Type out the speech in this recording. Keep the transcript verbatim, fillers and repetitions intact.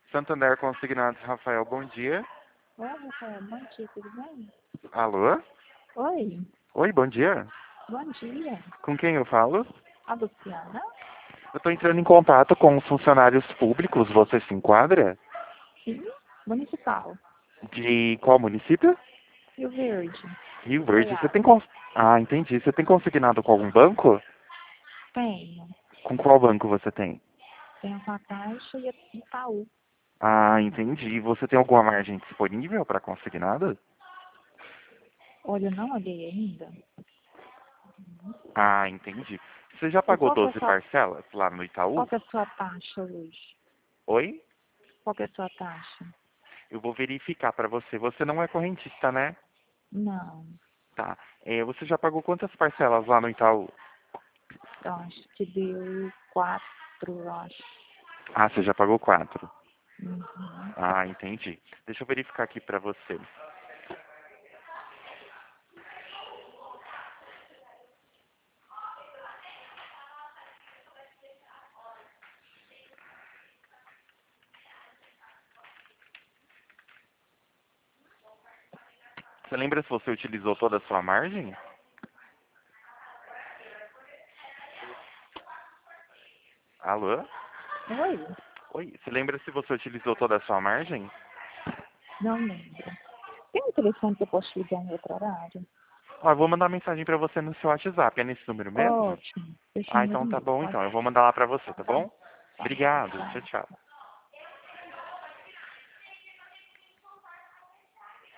Santander Consignados, Rafael, bom dia. Oi, Rafael, bom dia, tudo bem? Alô? Oi, Oi, bom dia. bom dia. Com quem eu falo? A Luciana? Eu estou entrando em contato com os funcionários públicos, você se enquadra? Sim, municipal. De qual município? Rio Verde. Rio Verde. Você Goiás. tem cons... Ah, entendi. Você tem consignado com algum banco? Tenho. Com qual banco você tem? Tenho com a Caixa e a Itaú. Ah, entendi. Você tem alguma margem disponível para consignado? Olha, eu não olhei ainda. Ah, entendi. Você já E pagou qual que é a doze sua, parcelas lá no qual Itaú? que é a sua taxa hoje? Oi? Qual que é a sua taxa? Eu vou verificar para você. Você não é correntista, né? Não, Tá. É, você já pagou quantas parcelas lá no Itaú? eu acho que deu quatro, eu acho. Ah, você já pagou quatro. Uhum. Ah, entendi. Deixa eu verificar aqui para você. Você lembra se você utilizou toda a sua margem? Alô? Oi, Oi, você lembra se você utilizou toda a sua margem? não lembro. Tem um telefone que eu posso ligar em outro horário? Ó, eu vou mandar mensagem para você no seu WhatsApp. É nesse número mesmo? Ótimo, esse Ah, número então tá mesmo, bom pode então. Eu vou mandar lá para você, tá tá, bom? tá, Obrigado. tá. Tchau, tchau.